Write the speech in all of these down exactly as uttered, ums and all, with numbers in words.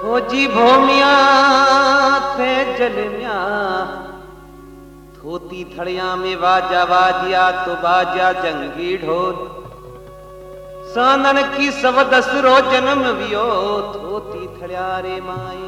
ओ जी भोमिया थे जलमिया थोती थड़िया में बाजा बाजिया तो बाजा जंगी ढोल सानन की सब दसरो जन्म वियो थोती थड़िया रे माए।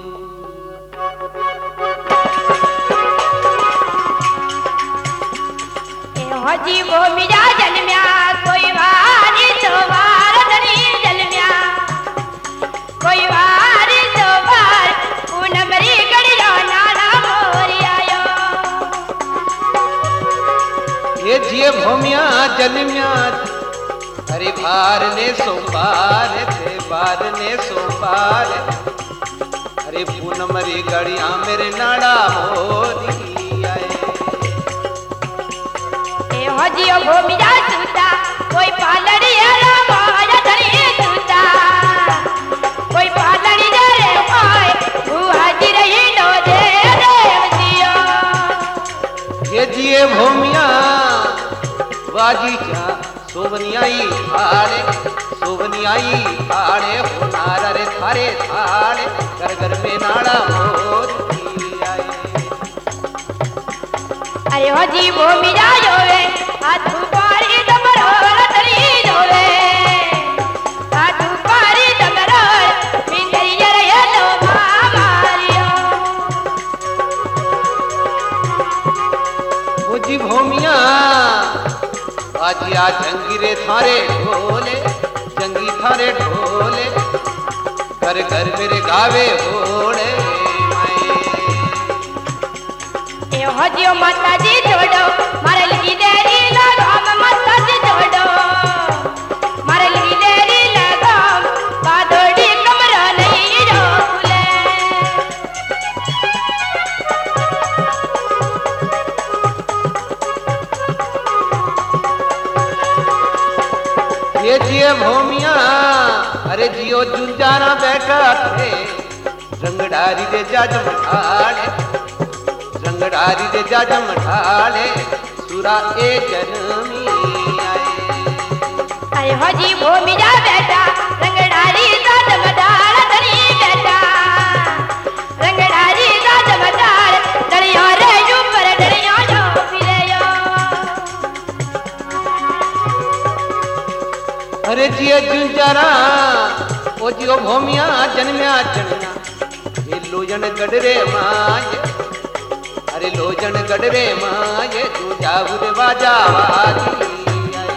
हो जी भोमिया जलमिया कोई वारी तो वार धनी जलमिया कोई वारी तो वार पूनमरी गड़िया नाना मोरी आयो। ये जिए भोमिया जलमिया अरे बार ने सोमवार थे बार ने सोमवार अरे पूनमरी गड़िया मेरे नाड़ा मोरी आए। ए हो जी भोमिया सूता कोई पालड़ी रे माया धनी सूता कोई पालड़ी रे माय बुआ जी रही नो दे देवतिया। ये जिए भोमिया बाजी क्या सोबनियाई थाड़े सोबनियाई थाड़े हो नारा रे थारे थाड़े घर घर में नाड़ा मोरी आए। अरे हो जी भोमिया जोवे आधु पारी दमरो रतरी जोवे आधु पारी दमरो मिंदरिया रे नो मारियो। ओ जी भोमिया बाजिया जंगी रे थारे ढोले जंगी थारे ढोले घर घर मेरे गावे होड़े ए हो जी माता जी जोड़ो मारे लगी देरी लगाम माता जी जोड़ो मारे लगी देरी लगाम बादोड़ी कमरा नहीं रोले। ये जिए भोमिया अरे जियो जुंजाना बैठा थे रंगडारी दे जाजम ठाड़े रंगडारी दे जाजम ठाड़े सुरा ए जनमी आए। अरे हो जी भोमिया बेटा रंगडारी जाजम ठाड़ धनी बेटा रंगडारी जाजम ठाड़ दरिया रे ऊपर दरिया जो फिरेयो। अरे जिए जुंजारा ओ जियो भोमिया जन्म्या जन्म्या ये लोजन गडरे माए अरे लोजन गडरे माए तू जाबुर बाजा बाजी आए।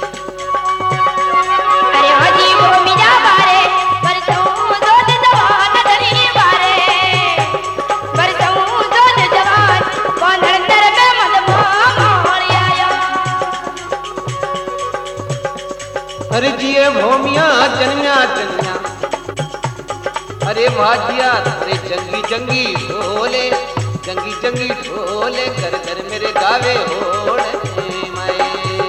अरे हो जी भोमिया बारे बरसों जोत जवान धनी बारे बरसों जोत जवान बांधन दर में मद मोरी आयो। अरे जिए भोमिया जन्म्या जन्म्या अरे भाजिया अरे जंगी जंगी ढोले जंगी जंगी ढोले घर घर मेरे गावे होड़े माए।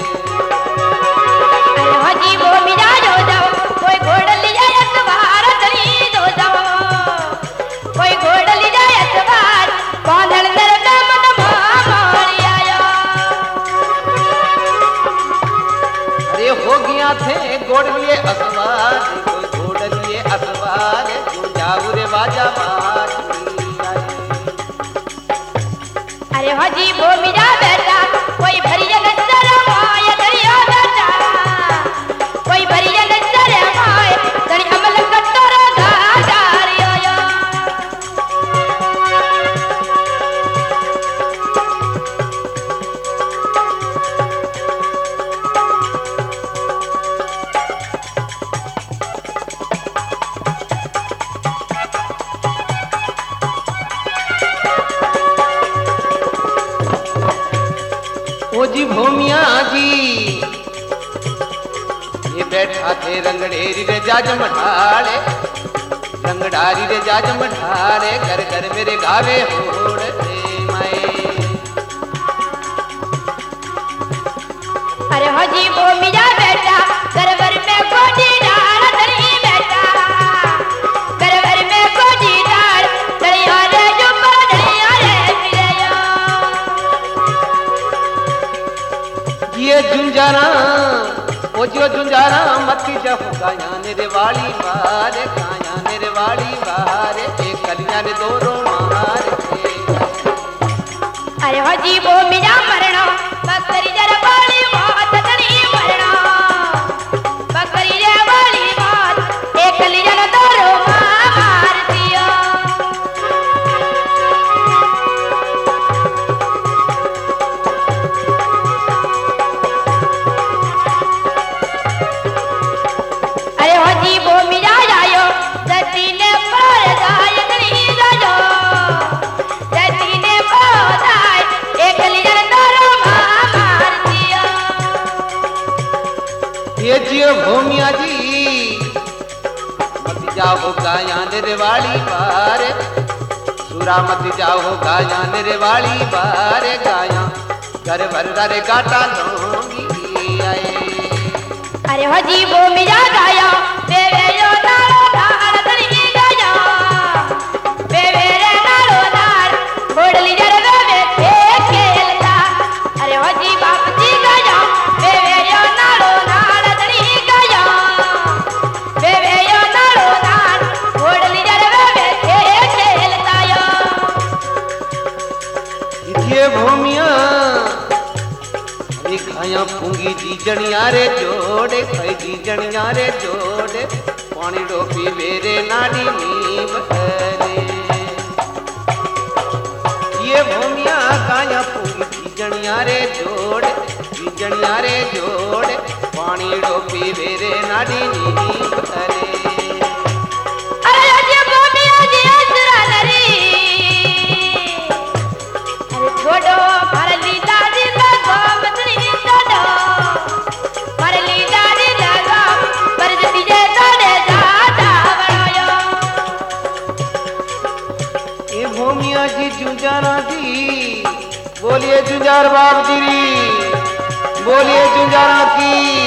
अरे हो जी भोमिया जो जाओ कोई घोड़ लिया सवार धनी जो जाओ कोई घोड़ लिया सवार बांधन दर में मद मोरी आयो। अरे हो गया थे गोड़ लिए असवार कोई घोड़ लिए असवार तू जाऊरे बाजा बाजी आए। अरे हो जी भोमिया बेटा कोई भरिया नजर माया दरिया बेटा कोई भरिया नजर माया दरी अमल कट्टर धारियो यो। ओ जी भोमिया जी ये बैठा थे रंगड़ेरी रे जाजम ढाले रंगडारी रे जाजम ढाले घर घर मेरे गावे होड़े माए। अरे हो जी भोमिया बेटा गरबर में कोठी डाल धनी बेटा गरबर में कोठी डाल दरिया रे ऊपर दरिया रे फिरेयो। ये जुंजारा ओ जो जुंजारा मत की जफ काया नेरे वाली बारे काया नेरे वाली बारे रे दोरो मार के। अरे हो जी वो मिया मरना बकरी जर वाली बात तनी मरना बकरी रे वाली बात एक लिजन दोरो मार दिया। अरे हो जी वो मिया आयो जती ने पर दाय नहीं जायो जती ने दाय एक लिजन दोरो मार दिया। ये जियो भूमिया जी मत जाओ गाया निर्वाली बार सुरा मत जाओ गाया निर्वाली बार गाया घर भर दर काटा लूंगी आए। अरे हो जी वो मिया गाया बेवे यो नारो नार धनी गाया बेवे रे नारो नार घोड़ली जर बेवे थे खेलता। अरे हो जी बाप जी गाया बेवे यो नारो नार धनी गाया बेवे यो नारो नार घोड़ली जर बेवे थे खेलता यो। ये भूमिया अरे खाया पूंगी जीजनिया रे जोड़े खाई जीजनिया रे जोड़े पानी डोपी मेरे नाड़ी नीम करे। ये भूमिया खाया पूंगी जीजनिया रे जोड़े जीजनिया रे जोड़े पानी डोपी मेरे नाड़ी नीम करे। अरे जी वो मिया जी असरा नरी अरे छोड़ो भरली दादी लगा मतनी छोड़ो भरली दादी लगा पर जती जे तोड़े जाता बनायो। ये भूमिया जी जुंजारा जी बोलिए जुंजार बाप जी बोलिए जुंजारा की।